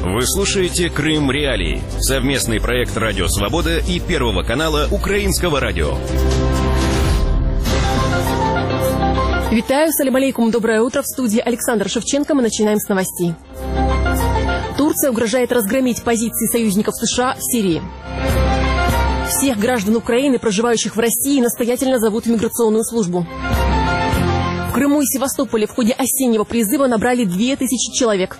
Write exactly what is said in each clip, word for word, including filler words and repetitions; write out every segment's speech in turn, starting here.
Вы слушаете «Крым Реалии» — совместный проект «Радио Свобода» и Первого канала Украинского радио. Витаю, салям алейкум, доброе утро. В студии Александр Шевченко. Мы начинаем с новостей. Турция угрожает разгромить позиции союзников США в Сирии. Всех граждан Украины, проживающих в России, настоятельно зовут в миграционную службу. В Крыму и Севастополе в ходе осеннего призыва набрали две тысячи человек.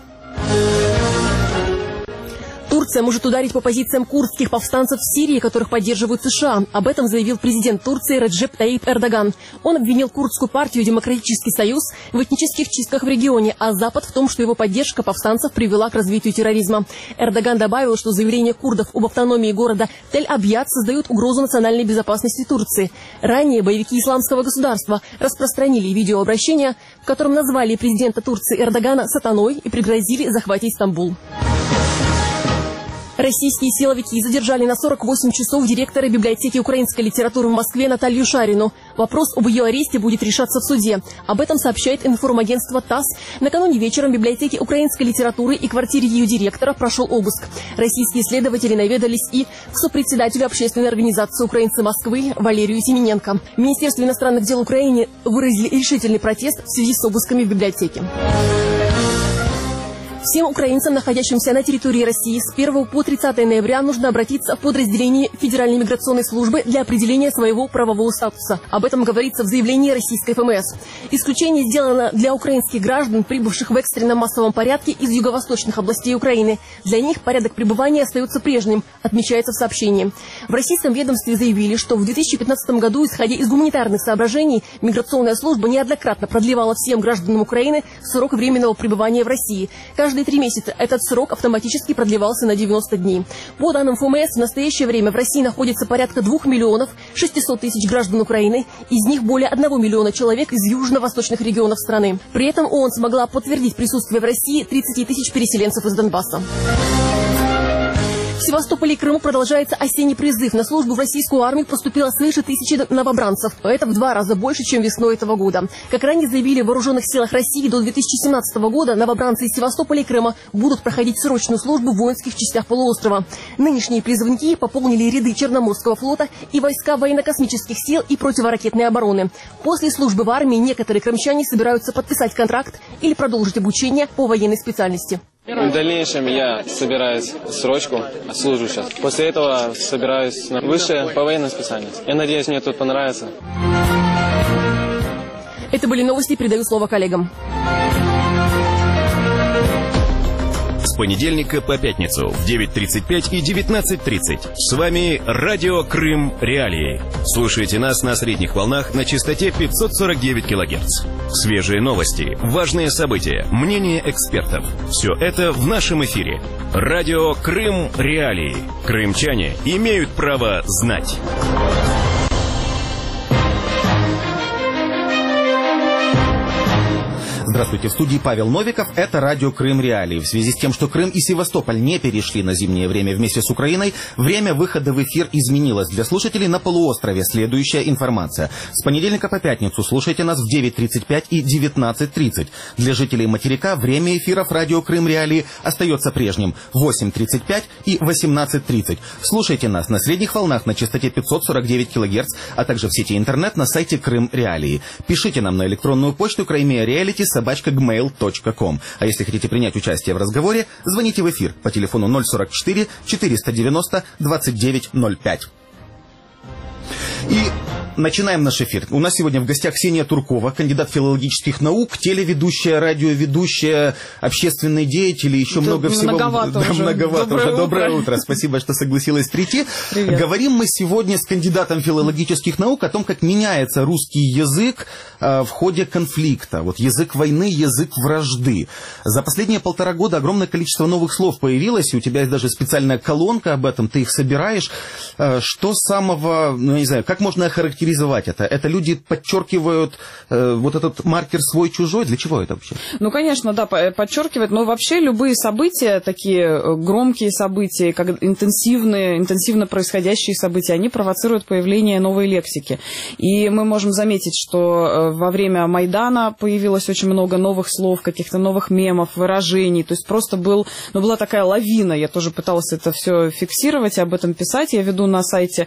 Турция может ударить по позициям курдских повстанцев в Сирии, которых поддерживают США. Об этом заявил президент Турции Реджеп Таyyip Эрдоган. Он обвинил курдскую партию «Демократический союз» в этнических чистках в регионе, а Запад в том, что его поддержка повстанцев привела к развитию терроризма. Эрдоган добавил, что заявления курдов об автономии города Тель-Абьяд создают угрозу национальной безопасности Турции. Ранее боевики Исламского государства распространили видеообращение, в котором назвали президента Турции Эрдогана сатаной и пригрозили захватить Стамбул. Российские силовики задержали на сорок восемь часов директора библиотеки украинской литературы в Москве Наталью Шарину. Вопрос об ее аресте будет решаться в суде. Об этом сообщает информагентство ТАСС. Накануне вечером в библиотеке украинской литературы и квартире ее директора прошел обыск. Российские следователи наведались и к сопредседателю общественной организации «Украинцы Москвы» Валерию Семененко. В Министерстве иностранных дел Украины выразили решительный протест в связи с обысками в библиотеке. Всем украинцам, находящимся на территории России, с первого по тридцатое ноября нужно обратиться в подразделение Федеральной миграционной службы для определения своего правового статуса. Об этом говорится в заявлении российской ФМС. Исключение сделано для украинских граждан, прибывших в экстренном массовом порядке из юго-восточных областей Украины. Для них порядок пребывания остается прежним, отмечается в сообщении. В российском ведомстве заявили, что в две тысячи пятнадцатом году, исходя из гуманитарных соображений, миграционная служба неоднократно продлевала всем гражданам Украины срок временного пребывания в России. Каждые три месяца этот срок автоматически продлевался на девяносто дней. По данным ФМС, в настоящее время в России находится порядка двух миллионов шестисот тысяч граждан Украины, из них более одного миллиона человек из южно-восточных регионов страны. При этом ООН смогла подтвердить присутствие в России тридцати тысяч переселенцев из Донбасса. В Севастополе и Крыму продолжается осенний призыв. На службу в российскую армию поступило свыше тысячи новобранцев. Это в два раза больше, чем весной этого года. Как ранее заявили в Вооруженных силах России, до две тысячи семнадцатого года новобранцы из Севастополя и Крыма будут проходить срочную службу в воинских частях полуострова. Нынешние призывники пополнили ряды Черноморского флота и войска военно-космических сил и противоракетной обороны. После службы в армии некоторые крымчане собираются подписать контракт или продолжить обучение по военной специальности. В дальнейшем я собираюсь срочку, служу сейчас. После этого собираюсь на высшее по военной специальности. Я надеюсь, мне тут понравится. Это были новости, передаю слово коллегам. С понедельника по пятницу в девять тридцать пять и девятнадцать тридцать. С вами радио «Крым Реалии». Слушайте нас на средних волнах на частоте пятьсот сорок девять килогерц. Свежие новости, важные события, мнения экспертов. Все это в нашем эфире. Радио «Крым Реалии». Крымчане имеют право знать. Здравствуйте, в студии Павел Новиков. Это радио «Крым Реалии». В связи с тем, что Крым и Севастополь не перешли на зимнее время вместе с Украиной, время выхода в эфир изменилось. Для слушателей на полуострове следующая информация. С понедельника по пятницу слушайте нас в девять тридцать пять и девятнадцать тридцать. Для жителей материка время эфиров радио «Крым Реалии» остается прежним — восемь тридцать пять и восемнадцать тридцать. Слушайте нас на средних волнах на частоте пятьсот сорок девять килогерц, а также в сети интернет на сайте «Крым Реалии». Пишите нам на электронную почту краймеареалити собачка гмейл точка ком. А если хотите принять участие в разговоре, звоните в эфир по телефону ноль сорок четыре четыреста девяносто двадцать девять ноль пять. И начинаем наш эфир. У нас сегодня в гостях Ксения Туркова, кандидат филологических наук, телеведущая, радиоведущая, общественный деятель и еще Это много всего. Многовато да, уже. Многовато Доброе уже. утро. Доброе утро. Спасибо, что согласилась прийти. Привет. Говорим мы сегодня с кандидатом филологических наук о том, как меняется русский язык э, в ходе конфликта. Вот язык войны, язык вражды. За последние полтора года огромное количество новых слов появилось, и у тебя есть даже специальная колонка об этом, ты их собираешь. Э, что самого, ну, не знаю, как можно охарактеризовать характеризовать это? Это люди подчеркивают э, вот этот маркер свой-чужой? Для чего это вообще? Ну, конечно, да, подчеркивает, но вообще любые события, такие громкие события, как интенсивные, интенсивно происходящие события, они провоцируют появление новой лексики. И мы можем заметить, что во время Майдана появилось очень много новых слов, каких-то новых мемов, выражений, то есть просто был, ну, была такая лавина, я тоже пыталась это все фиксировать и об этом писать. Я веду на сайте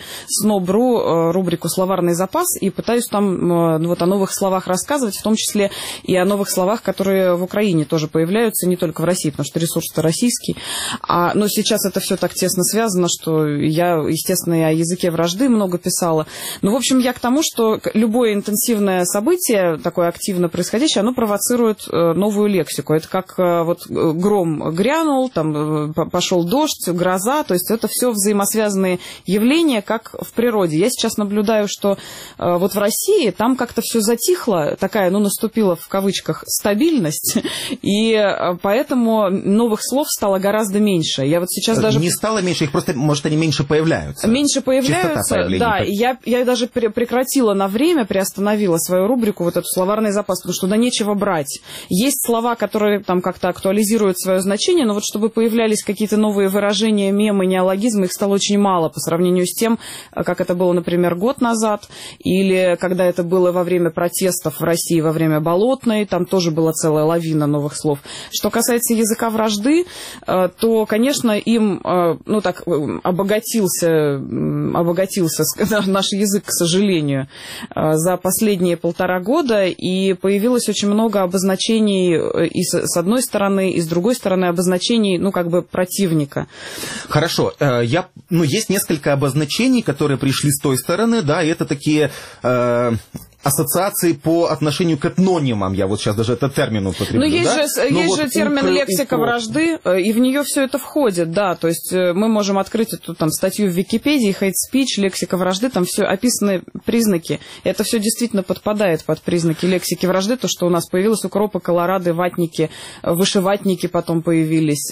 сноб.ру рубрику «Словарный запас» и пытаюсь там вот о новых словах рассказывать, в том числе и о новых словах, которые в Украине тоже появляются, не только в России, потому что ресурс-то российский. А, но сейчас это все так тесно связано, что я, естественно, и о языке вражды много писала. Ну, в общем, я к тому, что любое интенсивное событие, такое активно происходящее, оно провоцирует новую лексику. Это как вот гром грянул, там пошел дождь, гроза, то есть это все взаимосвязанные явления, как в природе. Я сейчас наблюдаю, что вот в России там как-то все затихло, такая, ну, наступила в кавычках стабильность, и поэтому новых слов стало гораздо меньше. Я вот сейчас даже... Не стало меньше, их просто, может, они меньше появляются. Меньше появляются, да. Я, я даже прекратила на время, приостановила свою рубрику, вот эту словарный запас, потому что туда нечего брать. Есть слова, которые там как-то актуализируют свое значение, но вот чтобы появлялись какие-то новые выражения, мемы, неологизмы, их стало очень мало по сравнению с тем, как это было, например, год назад, или когда это было во время протестов в России, во время Болотной, там тоже была целая лавина новых слов. Что касается языка вражды, то, конечно, им, ну так, обогатился, обогатился наш язык, к сожалению, за последние полтора года, и появилось очень много обозначений и с одной стороны, и с другой стороны обозначений, ну, как бы противника. Хорошо. Я, ну, есть несколько обозначений, которые пришли с той стороны, да, и это такие... Э... ассоциации по отношению к этнонимам, я вот сейчас даже этот термин употреблю. Ну, есть да? же, есть вот же термин укр, лексика укр. вражды, и в нее все это входит, да, то есть мы можем открыть эту там статью в Википедии, hate speech, лексика вражды, там все описаны признаки, это все действительно подпадает под признаки лексики вражды, то, что у нас появилось укропы, колорады, ватники, вышиватники потом появились,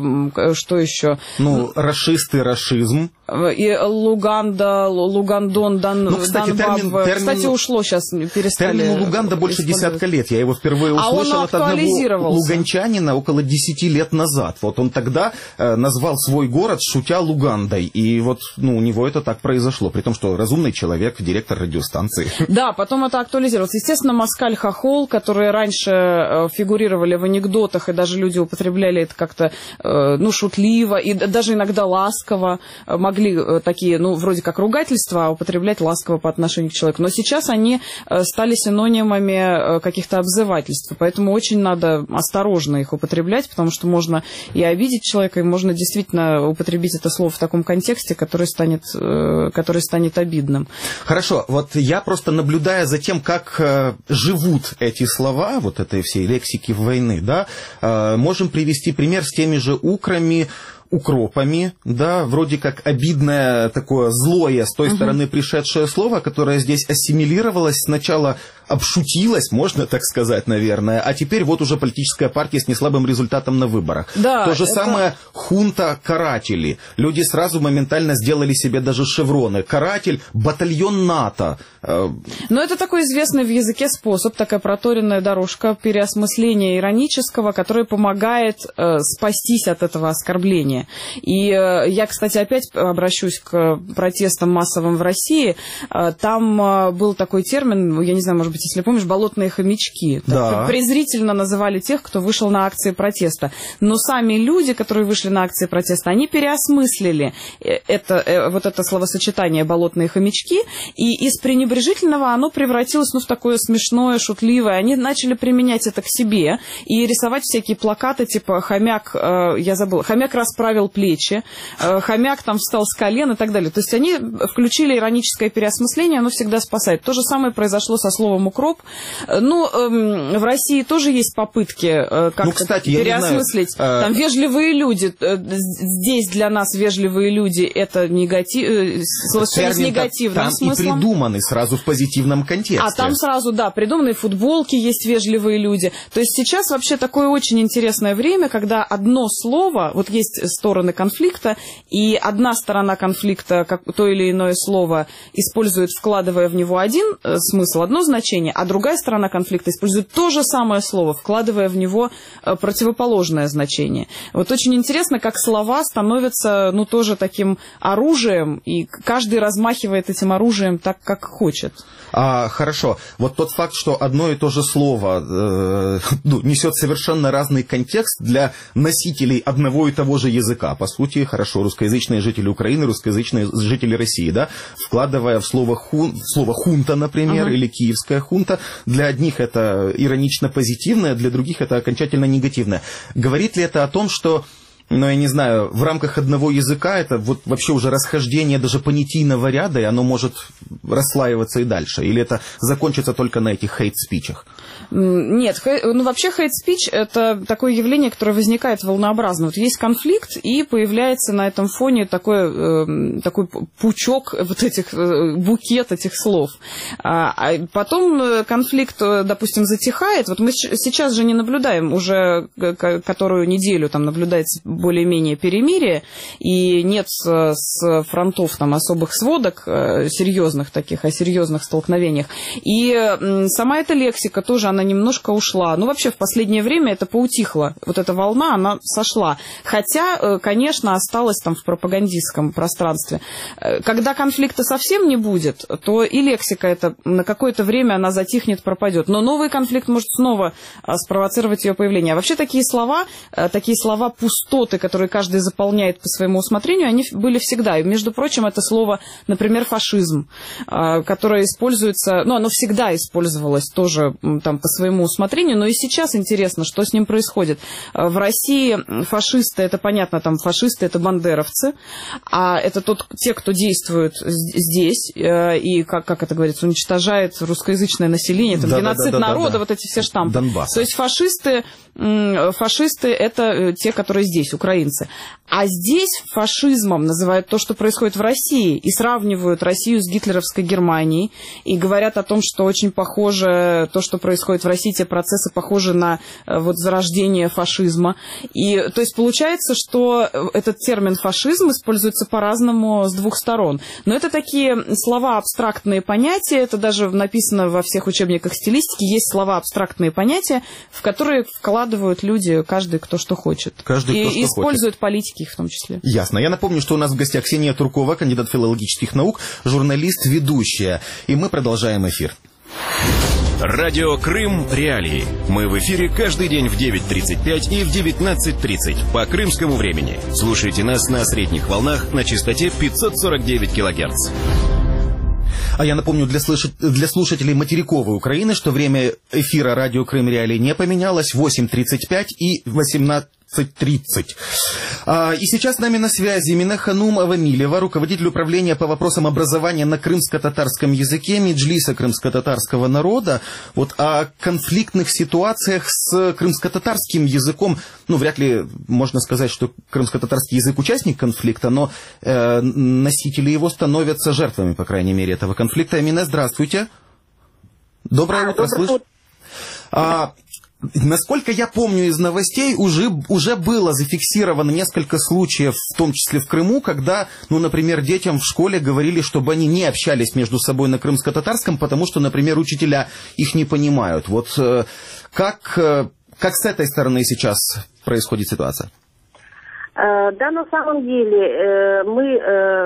что еще? Ну, рашисты, рашизм. И Луганда, Лугандон, Дан, ну, кстати, термин, термин... Кстати, ушло сейчас, перестали. Термин Луганда больше десятка лет. Я его впервые услышал а от одного луганчанина около десяти лет назад. Вот он тогда э, назвал свой город, шутя, Лугандой. И вот, ну, у него это так произошло. При том, что разумный человек, директор радиостанции. Да, потом это актуализировалось. Естественно, москаль-хохол, которые раньше э, фигурировали в анекдотах, и даже люди употребляли это как-то, э, ну, шутливо, и даже иногда ласково, э, могли э, такие, ну, вроде как ругательства, а употреблять ласково по отношению к человеку. Но сейчас они стали синонимами каких-то обзывательств, поэтому очень надо осторожно их употреблять, потому что можно и обидеть человека, и можно действительно употребить это слово в таком контексте, который станет, который станет обидным. Хорошо, вот я просто наблюдая за тем, как живут эти слова, вот этой всей лексики войны, да, можем привести пример с теми же украми, укропами, да, вроде как обидное такое злое с той uh-huh. стороны пришедшее слово, которое здесь ассимилировалось, сначала обшутилось, можно так сказать, наверное, а теперь вот уже политическая партия с неслабым результатом на выборах. Да, То же это... самое хунта-каратели. Люди сразу моментально сделали себе даже шевроны. Каратель, батальон НАТО. Но это такой известный в языке способ, такая проторенная дорожка переосмысления иронического, которая помогает э, спастись от этого оскорбления. И э, я, кстати, опять обращусь к протестам массовым в России. Э, там э, был такой термин, я не знаю, может быть, если помнишь, болотные хомячки. Да. Презрительно называли тех, кто вышел на акции протеста. Но сами люди, которые вышли на акции протеста, они переосмыслили это, э, вот это словосочетание «болотные хомячки», и из пренебрежительного оно превратилось, ну, в такое смешное, шутливое. Они начали применять это к себе и рисовать всякие плакаты, типа «хомяк», э, я забыла, «хомяк расправил плечи», э, «хомяк там встал с колен» и так далее. То есть они включили ироническое переосмысление, оно всегда спасает. То же самое произошло со словом укроп. Ну, в России тоже есть попытки как-то ну, кстати, переосмыслить. Знаю, там вежливые люди. Здесь для нас вежливые люди это негатив, с негативным там смыслом. И придуманы сразу в позитивном контексте. А там сразу, да, придуманы футболки, есть вежливые люди. То есть сейчас вообще такое очень интересное время, когда одно слово, вот есть стороны конфликта, и одна сторона конфликта, как то или иное слово, использует, вкладывая в него один смысл, одно значение, а другая сторона конфликта использует то же самое слово, вкладывая в него противоположное значение. Вот очень интересно, как слова становятся, ну, тоже таким оружием, и каждый размахивает этим оружием так, как хочет. А, хорошо. Вот тот факт, что одно и то же слово э, ну, несет совершенно разный контекст для носителей одного и того же языка. По сути, хорошо, русскоязычные жители Украины, русскоязычные жители России, да, вкладывая в слово, хун, в слово хунта, например, uh-huh. или киевская хунта, для одних это иронично позитивное, для других это окончательно негативное. Говорит ли это о том, что, ну, я не знаю, в рамках одного языка это вот вообще уже расхождение даже понятийного ряда, и оно может расслаиваться и дальше? Или это закончится только на этих хейт-спичах? Нет, хей, ну вообще хейт-спич это такое явление, которое возникает волнообразно. Вот есть конфликт, и появляется на этом фоне такой, э, такой пучок вот этих, э, букет этих слов. А, а потом конфликт, допустим, затихает. Вот мы сейчас же не наблюдаем, уже которую неделю там наблюдается более-менее перемирие, и нет с фронтов там особых сводок серьезных таких, о серьезных столкновениях. И сама эта лексика тоже, она немножко ушла. Ну, вообще, в последнее время это поутихло. Вот эта волна, она сошла. Хотя, конечно, осталась там в пропагандистском пространстве. Когда конфликта совсем не будет, то и лексика эта на какое-то время она затихнет, пропадет. Но новый конфликт может снова спровоцировать ее появление. А вообще такие слова, такие слова пустоты, которые каждый заполняет по своему усмотрению, они были всегда. И, между прочим, это слово, например, фашизм, которое используется, ну, оно всегда использовалось тоже там по своему усмотрению, но и сейчас интересно, что с ним происходит. В России фашисты, это понятно, там фашисты это бандеровцы, а это тот, те, кто действует здесь и, как, как это говорится, уничтожает русскоязычное население, там, да, геноцид да, да, народа, да, да. Вот эти все штампы. Донбасс. То есть фашисты, фашисты это те, которые здесь, украинцы. А здесь фашизмом называют то, что происходит в России, и сравнивают Россию с гитлеровской Германией, и говорят о том, что очень похоже то, что происходит в России, те процессы похожи на вот зарождение фашизма. И, то есть получается, что этот термин фашизм используется по-разному с двух сторон. Но это такие слова абстрактные понятия, это даже написано во всех учебниках стилистики, есть слова абстрактные понятия, в которые вкладывают люди, каждый кто что хочет. Каждый, и кто что используют хочет. Политики их в том числе. Ясно. Я напомню, что у нас в гостях Ксения Туркова, кандидат филологических наук, журналист, ведущая. И мы продолжаем эфир. Радио Крым Реалии. Мы в эфире каждый день в девять тридцать пять и в девятнадцать тридцать по крымскому времени. Слушайте нас на средних волнах на частоте пятьсот сорок девять килогерц. А я напомню для, слыш... для слушателей материковой Украины, что время эфира радио Крым Реалии не поменялось. восемь тридцать пять и восемнадцать тридцать. А, и сейчас с нами на связи Минеханум Авамилева, руководитель управления по вопросам образования на крымско-татарском языке Меджлиса крымско-татарского народа. Вот о конфликтных ситуациях с крымско-татарским языком, ну, вряд ли можно сказать, что крымско-татарский язык участник конфликта, но э, носители его становятся жертвами, по крайней мере, этого конфликта. Мине, здравствуйте. Доброе утро, слышь. А, насколько я помню из новостей, уже, уже было зафиксировано несколько случаев, в том числе в Крыму, когда, ну, например, детям в школе говорили, чтобы они не общались между собой на крымско-татарском, потому что, например, учителя их не понимают. Вот э, как, э, как с этой стороны сейчас происходит ситуация? Да, на самом деле мы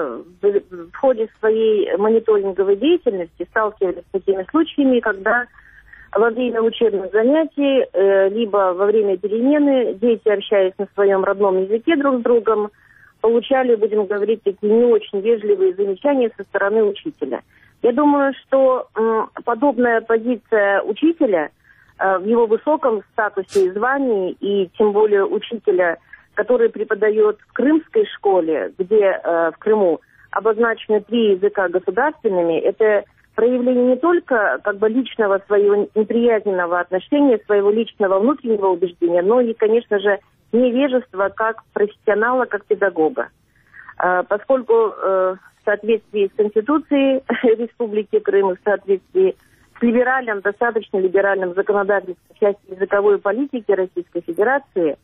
в ходе своей мониторинговой деятельности сталкивались с такими случаями, когда во время учебных занятий, либо во время перемены дети, общаясь на своем родном языке друг с другом, получали, будем говорить, такие не очень вежливые замечания со стороны учителя. Я думаю, что подобная позиция учителя в его высоком статусе и звании, и тем более учителя, который преподает в крымской школе, где э, в Крыму обозначены три языка государственными, это проявление не только как бы личного своего неприязненного отношения, своего личного внутреннего убеждения, но и, конечно же, невежества как профессионала, как педагога. Поскольку в соответствии с Конституцией Республики Крым и в соответствии с либеральным, достаточно либеральным законодательством в части языковой политики Российской Федерации,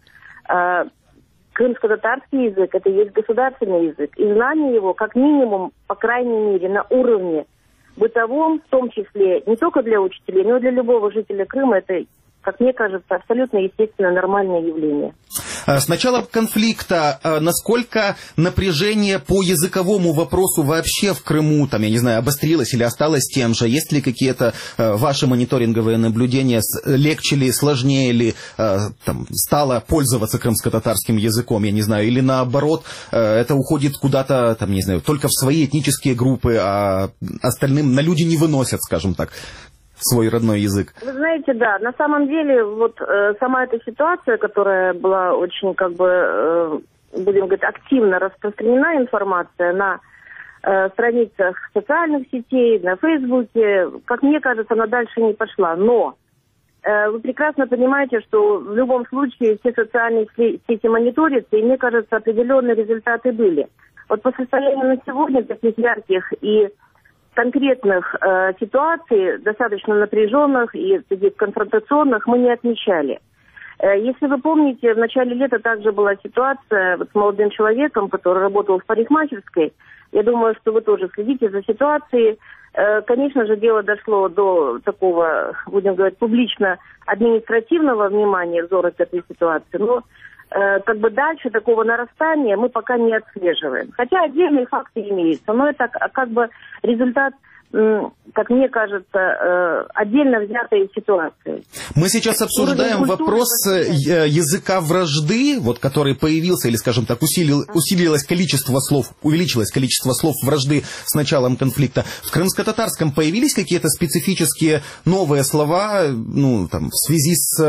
крымско-татарский язык – это и есть государственный язык. И знание его, как минимум, по крайней мере, на уровне бытовом, в том числе не только для учителей, но и для любого жителя Крыма, это, как мне кажется, абсолютно естественное, нормальное явление. С начала конфликта насколько напряжение по языковому вопросу вообще в Крыму, там, я не знаю, обострилось или осталось тем же? Есть ли какие-то ваши мониторинговые наблюдения? Легче ли, сложнее ли там, стало пользоваться крымско-татарским языком, я не знаю? Или наоборот, это уходит куда-то, там, не знаю, только в свои этнические группы, а остальным на люди не выносят, скажем так, свой родной язык? Вы знаете, да, на самом деле, вот э, сама эта ситуация, которая была очень, как бы, э, будем говорить, активно распространена информация на э, страницах социальных сетей, на Фейсбуке, как мне кажется, она дальше не пошла. Но э, вы прекрасно понимаете, что в любом случае все социальные сети мониторятся, и мне кажется, определенные результаты были. Вот по состоянию на сегодня таких ярких и конкретных э, ситуаций, достаточно напряженных и таких конфронтационных, мы не отмечали. Э, если вы помните, в начале лета также была ситуация вот с молодым человеком, который работал в парикмахерской. Я думаю, что вы тоже следите за ситуацией. Э, конечно же, дело дошло до такого, будем говорить, публично-административного внимания, взора к этой ситуации. Но э, как бы дальше такого нарастания мы пока не отслеживаем. Хотя отдельные факты имеются, но это как бы результат, как мне кажется, отдельно взятой ситуации. Мы сейчас обсуждаем вопрос языка вражды, вот, который появился, или, скажем так, усилил, усилилось количество слов, увеличилось количество слов вражды с началом конфликта. В крымско-татарском появились какие-то специфические новые слова, ну, там, в связи с,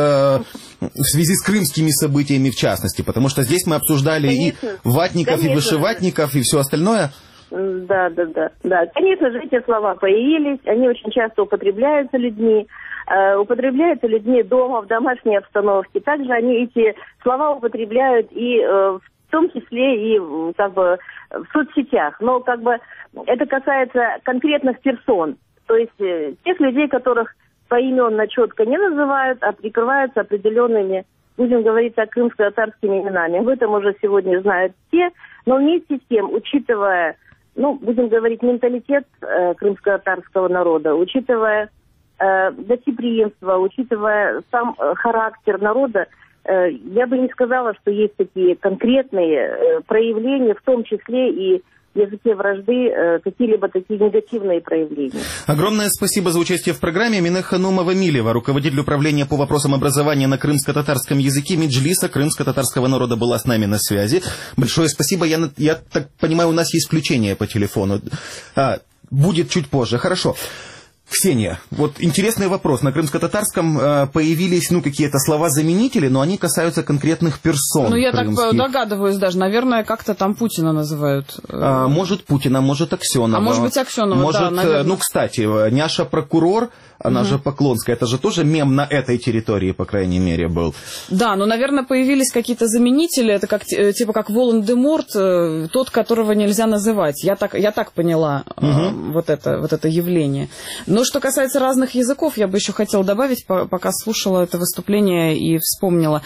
в связи с крымскими событиями в частности? Потому что здесь мы обсуждали Конечно. и ватников, Конечно. и вышиватников, и все остальное. Да, да, да, да. Конечно же, эти слова появились, они очень часто употребляются людьми, э, употребляются людьми дома, в домашней обстановке. Также они эти слова употребляют и э, в том числе и как бы в соцсетях. Но как бы это касается конкретных персон, то есть э, тех людей, которых поименно четко не называют, а прикрываются определенными, будем говорить так, крымско-татарскими именами. Об этом уже сегодня знают все, но вместе с тем, учитывая, ну, будем говорить, менталитет э, крымско-татарского народа, учитывая э, гостеприимство, учитывая сам э, характер народа, э, я бы не сказала, что есть такие конкретные э, проявления, в том числе и в языке вражды, э, какие-либо такие негативные проявления. Огромное спасибо за участие в программе. Минех Ханумова-Милева, руководитель управления по вопросам образования на крымско-татарском языке Меджлиса крымско-татарского народа, была с нами на связи. Большое спасибо. Я, я так понимаю, у нас есть включение по телефону. А, будет чуть позже. Хорошо. Ксения, вот интересный вопрос. На крымско-татарском э, появились, ну, какие-то слова-заменители, но они касаются конкретных персон. Ну, я крымских. так догадываюсь даже. Наверное, как-то там Путина называют. А, может, Путина, может, Аксенова. А может быть, Аксенова, может, да, наверное. Ну, кстати, няша-прокурор, она угу. же Поклонская, это же тоже мем на этой территории, по крайней мере, был. Да, но, наверное, появились какие-то заменители, это как, типа как Волан-де-Морт, тот, которого нельзя называть. Я так, я так поняла угу. вот, это, вот это явление. Но что касается разных языков, я бы еще хотела добавить, пока слушала это выступление и вспомнила.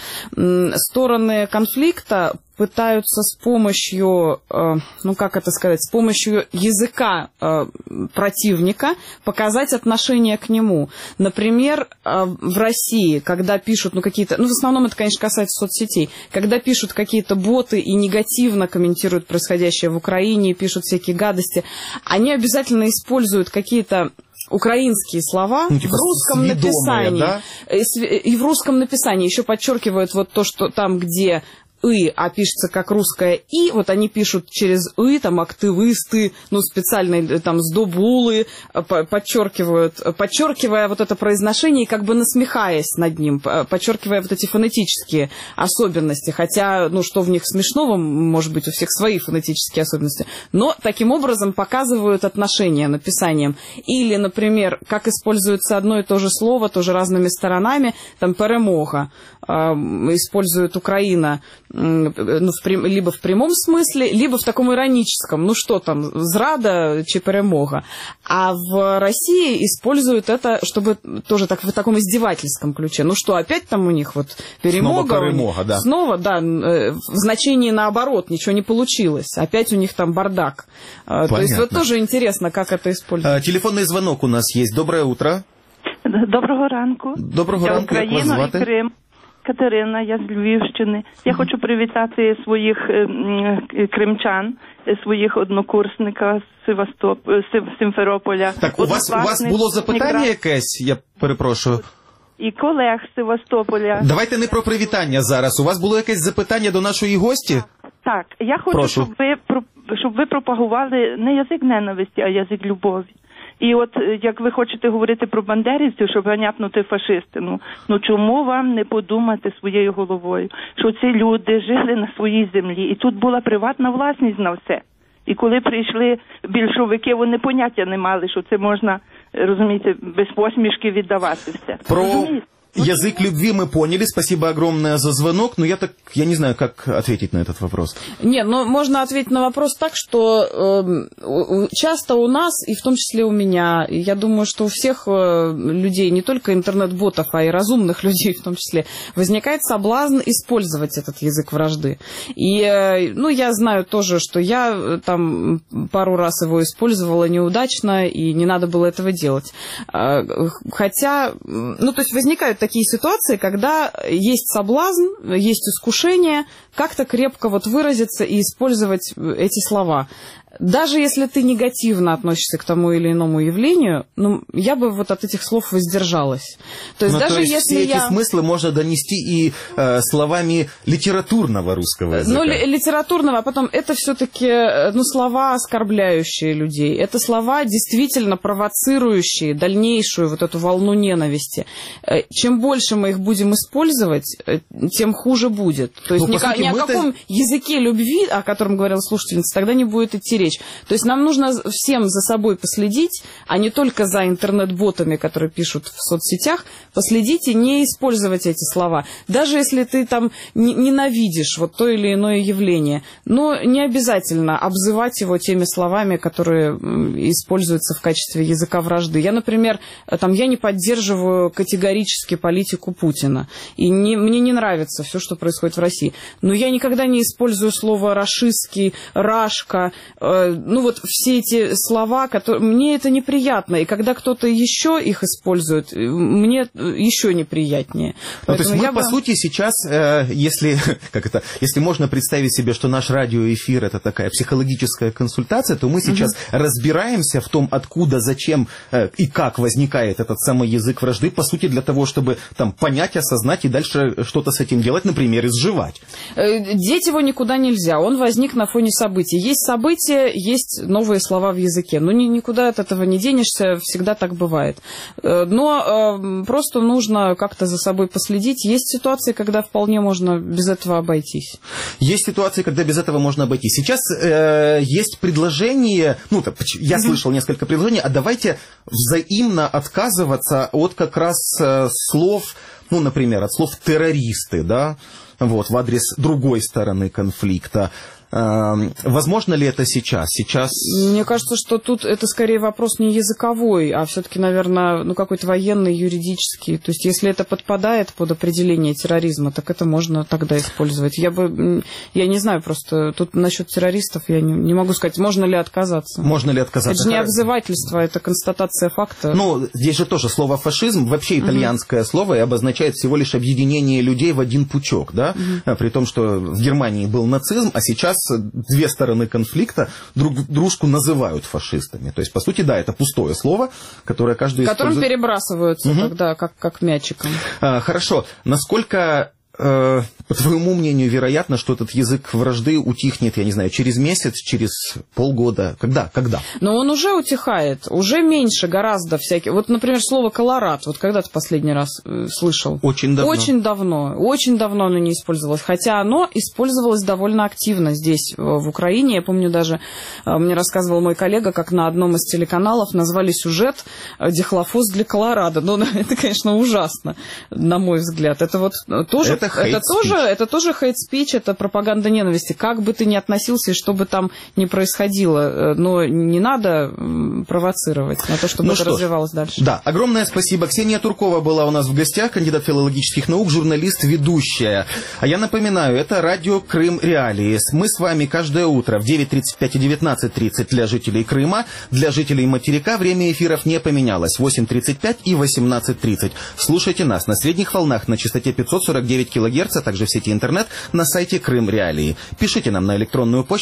Стороны конфликта пытаются с помощью, ну как это сказать, с помощью языка противника показать отношение к нему. Например, в России, когда пишут, ну какие-то, ну в основном это, конечно, касается соцсетей, когда пишут какие-то боты и негативно комментируют происходящее в Украине, пишут всякие гадости, они обязательно используют какие-то украинские слова ну, типа в русском написании. Да? И в русском написании еще подчеркивают вот то, что там, где «и», а пишется как русское «и», вот они пишут через «и», там, активисты, ну, специальные, там, сдобулы, подчеркивают, подчеркивая вот это произношение и как бы насмехаясь над ним, подчеркивая вот эти фонетические особенности, хотя, ну, что в них смешного, может быть, у всех свои фонетические особенности, но таким образом показывают отношения написанием. Или, например, как используется одно и то же слово, тоже разными сторонами, там, «перемога», использует Украина, ну, в, либо в прямом смысле, либо в таком ироническом, ну что там, зрада чи перемога. А в России используют это, чтобы тоже так, в таком издевательском ключе. Ну что, опять там у них вот перемога. Снова перемога, да. Снова, да, в значении наоборот, ничего не получилось. Опять у них там бардак. Понятно. То есть вот тоже интересно, как это используется. Телефонный звонок у нас есть. Доброе утро. Доброго ранку. Доброго я ранку. Україна, як вас звати? І Крим. Катерина, я з Львівщини. Я хочу привітати своїх е, кримчан, своїх однокурсника з Севастоп... з Симферополя. Так, у вас, у вас було запитання якесь, я перепрошую? І колег з Севастополя. Давайте не про привітання зараз. У вас було якесь запитання до нашої гості? Так, я хочу, Прошу. щоб ви, щоб ви пропагували не язик ненависті, а язик любові. І от, як ви хочете говорити про бандерівців, щоб ганяпнути фашистину, ну чому вам не подумати своєю головою, що ці люди жили на своїй землі, і тут була приватна власність на все. І коли прийшли більшовики, вони поняття не мали, що це можна, розумієте, без посмішки віддавати все. Про Розумієте? язык любви мы поняли. Спасибо огромное за звонок. Но я так, я не знаю, как ответить на этот вопрос. Нет, ну можно ответить на вопрос так, что э, часто у нас, и в том числе у меня, и я думаю, что у всех э, людей, не только интернет-ботов, а и разумных людей в том числе, возникает соблазн использовать этот язык вражды. И, э, ну, я знаю тоже, что я э, там пару раз его использовала неудачно, и не надо было этого делать. Э, хотя, ну, то есть возникают такие ситуации, когда есть соблазн, есть искушение как-то крепко вот выразиться и использовать эти слова. Даже если ты негативно относишься к тому или иному явлению, ну, я бы вот от этих слов воздержалась. То есть, ну, даже то есть если все я... эти смыслы можно донести и э, словами литературного русского языка. Ну, ли, литературного, а потом это все-таки, ну, слова, оскорбляющие людей. Это слова, действительно провоцирующие дальнейшую вот эту волну ненависти. Чем больше мы их будем использовать, тем хуже будет. То есть ну, ни, сути, ни о каком это... языке любви, о котором говорила слушательница, тогда не будет идти речь. То есть нам нужно всем за собой последить, а не только за интернет-ботами, которые пишут в соцсетях, последить и не использовать эти слова. Даже если ты там ненавидишь вот то или иное явление, но не обязательно обзывать его теми словами, которые используются в качестве языка вражды. Я, например, там, я не поддерживаю категорически политику Путина. И не, мне не нравится все, что происходит в России. Но я никогда не использую слово «рашистский», «рашка», ну вот все эти слова, которые... мне это неприятно, и когда кто-то еще их использует, мне еще неприятнее. Ну, то есть мы, бы... по сути, сейчас, э, если, как это, если можно представить себе, что наш радиоэфир — это такая психологическая консультация, то мы сейчас угу. разбираемся в том, откуда, зачем э, и как возникает этот самый язык вражды, по сути, для того, чтобы там понять, осознать и дальше что-то с этим делать, например, изживать. Деть его никуда нельзя, он возник на фоне событий. Есть события, есть новые слова в языке. Ну, ни, никуда от этого не денешься, всегда так бывает. Но э, просто нужно как-то за собой последить. Есть ситуации, когда вполне можно без этого обойтись. Есть ситуации, когда без этого можно обойтись. Сейчас э, есть предложение, ну, так, я mm-hmm. слышал несколько предложений, а давайте взаимно отказываться от как раз э, слов, ну, например, от слов террористы, да, вот, в адрес другой стороны конфликта. Возможно ли это сейчас? Сейчас... Мне кажется, что тут это скорее вопрос не языковой, а все-таки, наверное, ну, какой-то военный, юридический. То есть, если это подпадает под определение терроризма, так это можно тогда использовать. Я бы, я не знаю, просто тут насчет террористов я не, не могу сказать, можно ли отказаться. Можно ли отказаться? Это же не обзывательство, это констатация факта. Ну, здесь же тоже слово фашизм, вообще итальянское угу. слово, и обозначает всего лишь объединение людей в один пучок, да? Угу. При том, что в Германии был нацизм, а сейчас две стороны конфликта друг дружку называют фашистами. То есть, по сути, да, это пустое слово, которое каждый Которым использует. Перебрасываются угу. тогда, как, как мячиком. А, хорошо. Насколько э, по твоему мнению, вероятно, что этот язык вражды утихнет, я не знаю, через месяц, через полгода? Когда? Когда? Но он уже утихает, уже меньше гораздо всяких. Вот, например, слово «колорад». Вот когда ты последний раз э, слышал? Очень давно. Очень давно. Очень давно оно не использовалось. Хотя оно использовалось довольно активно здесь, в Украине. Я помню даже, э, мне рассказывал мой коллега, как на одном из телеканалов назвали сюжет «Дихлофос для Колорадо». Ну, это, конечно, ужасно, на мой взгляд. Это вот тоже... Это, это тоже, это тоже хейт-спич, это пропаганда ненависти. Как бы ты ни относился и что бы там ни происходило, но не надо провоцировать на то, чтобы ну это развивалось дальше. Да, огромное спасибо. Ксения Туркова была у нас в гостях, кандидат филологических наук, журналист, ведущая. А я напоминаю, это радио Крым Реалии. Мы с вами каждое утро в девять тридцать пять и девятнадцать тридцать для жителей Крыма, для жителей материка время эфиров не поменялось. восемь тридцать пять и восемнадцать тридцать. Слушайте нас на средних волнах на частоте пятьсот сорок девять килогерц, а также в сети интернет на сайте Крым Реалии. Пишите нам на электронную почту